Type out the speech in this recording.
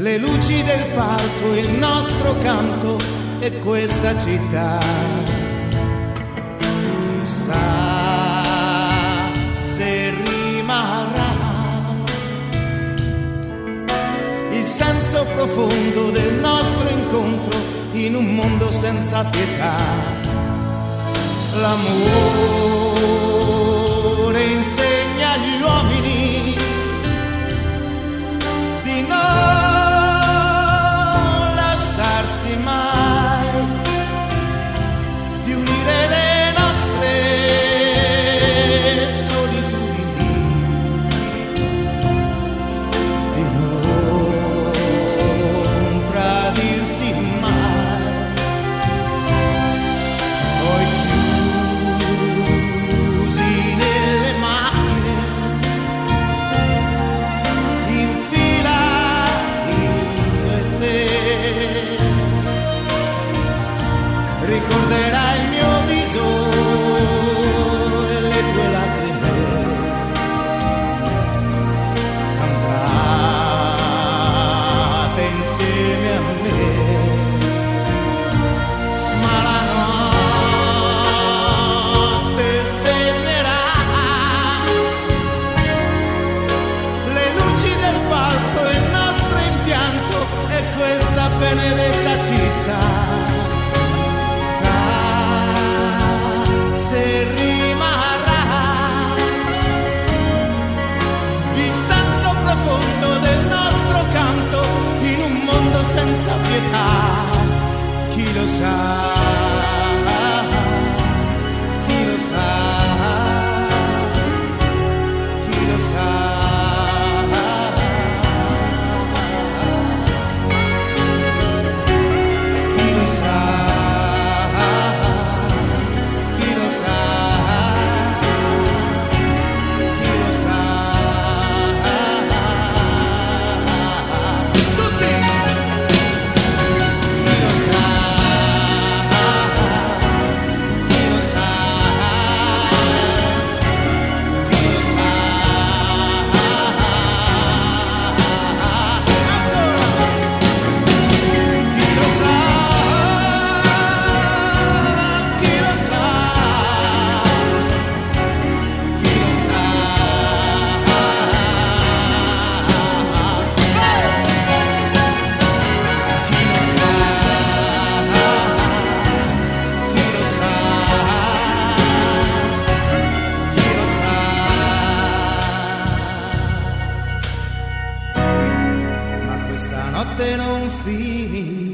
le luci del palco, il nostro canto e questa città. Chissà se rimarrà il senso profondo del nostro incontro in un mondo senza pietà. L'amore insegna agli uomini di non lasciarsi mai, di unire le nostre solitudini, di non tradirsi mai. Poi chiusi nelle macchine, in fila io e te, ricorderai il mio viso e le tue lacrime, cantate insieme a me. Ma la notte spegnerà le luci del palco, il nostro impianto e questa benedetta città. Chissà se rimarrà il senso profondo del nostro canto in un mondo senza pietà. Chi lo sa, chi lo sa, chi lo sa. Chi lo sa, chi lo sa, chi lo sa. Tutti! Chi lo sa, chi lo sa, chi lo sa. Chi lo sa, chi lo sa, chi lo sa. Chi lo sa, chi lo sa, chi lo sa. Ma questa notte non finirà.